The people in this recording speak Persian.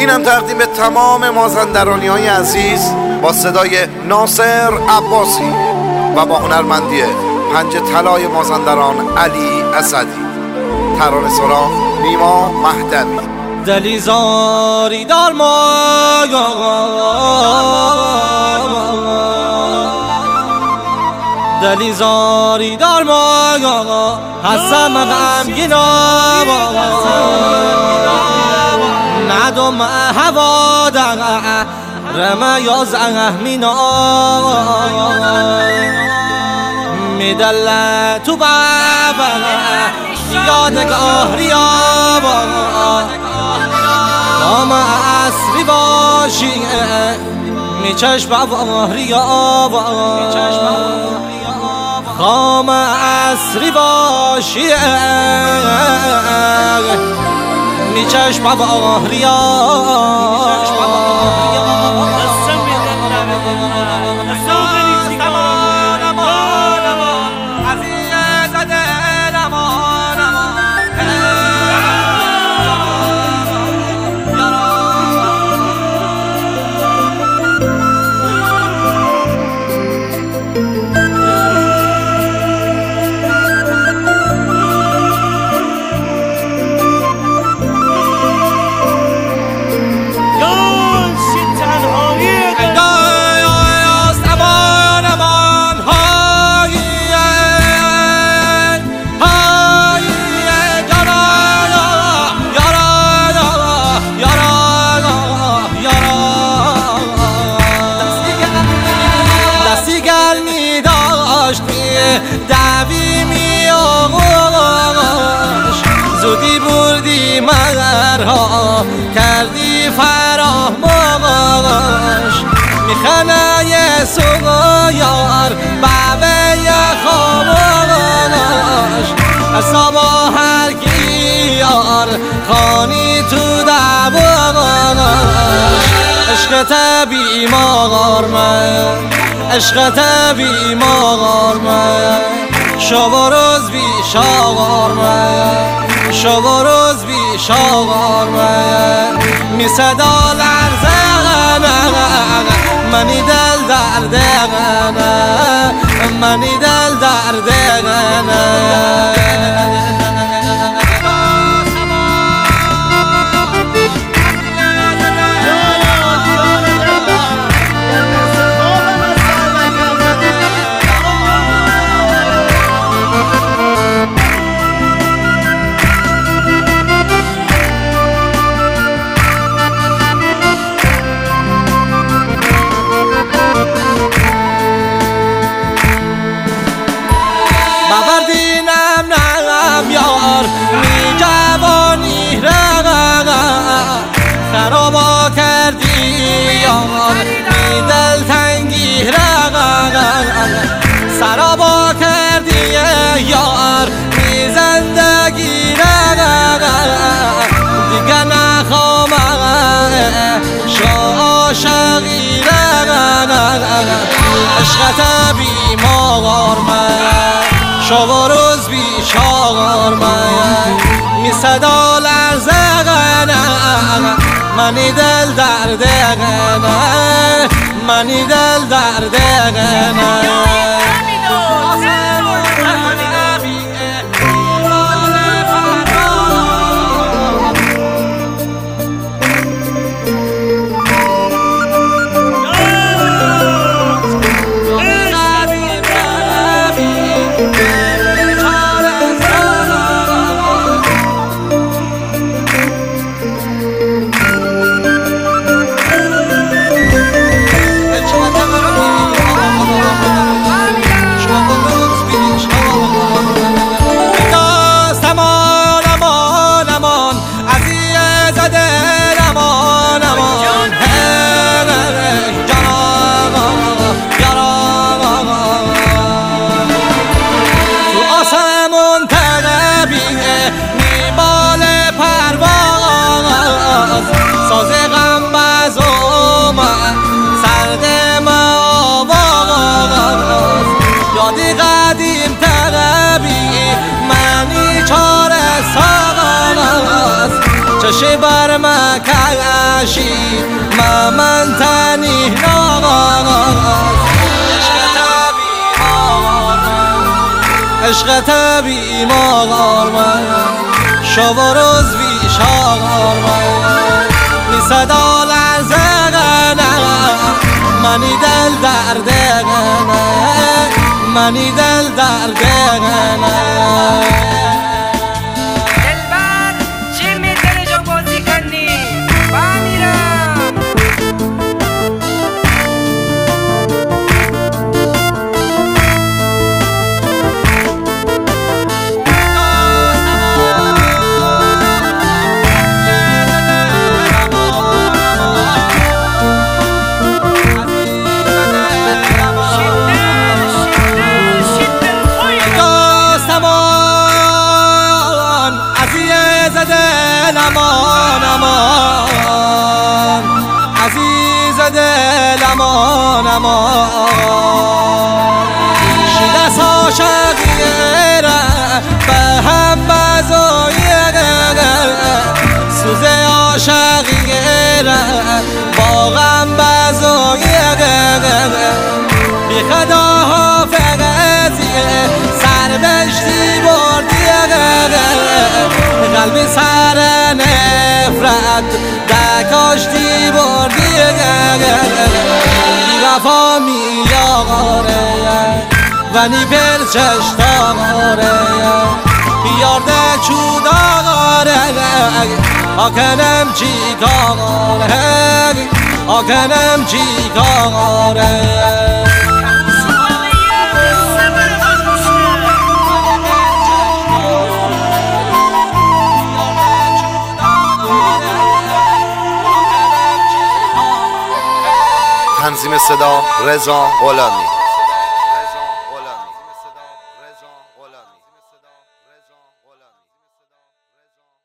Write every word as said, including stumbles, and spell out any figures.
اینم تقدیم به تمام مازندرانی های عزیز با صدای ناصر عباسی و با هنرمندی پنج طلای مازندران علی اسدی. ترانه سرا نیما مهدوی. دلی زاری دار ما دلی زاری دار ما هستم غمگینا ندم هوا در رمه یا زهمینا میدل تو بابا یادگاه ریابا دام عصری باشی میچشم بابا ریابا خام عصری باشی میچشم بابا ریابا دعوی می آغاش زودی بردی مرها کردی فراموش میخنه یه سویار بابه یه خاموش اصابا هر گیار خانی تو دباش عشقت بیمار من عشقت بیمار من شب و روز بی شاغار من شب و روز بی شاغار من می صدا لرزنه منی دل دردنه منی دل دردنه ببردینم نم یار می جوانی رقم خرابا کردی یار می دل تنگی رقم سرابا کردی یار می زندگی رقم دیگه نخوامه شو عاشقی رقم عشقت بیمار من شب و روز بی شاغار من می صدا لرزنه منی دل دردنه منی دل دردنه چه بر مکن باشی من تنی ناغاز عشقت بی ماغار من شب و روز بی شاغار من می صدا لرزگنه منی دل دردگنه منی دل دردگنه دلبر چه می دل جو بازی کنی با میرم امان امان عزیز دل امان امان شیدست عاشقیه را به هم بزایه سوز عاشقیه را با غم بزایه بی خدا حافظیه سر بشتی بردیه قلبی سر نفرت دکاشتی بردی بی وفا میاره و نی پرچش داره یارده چوداره آکنم چی کاره آکنم چی کاره تنظیم صدا رضا غلامی.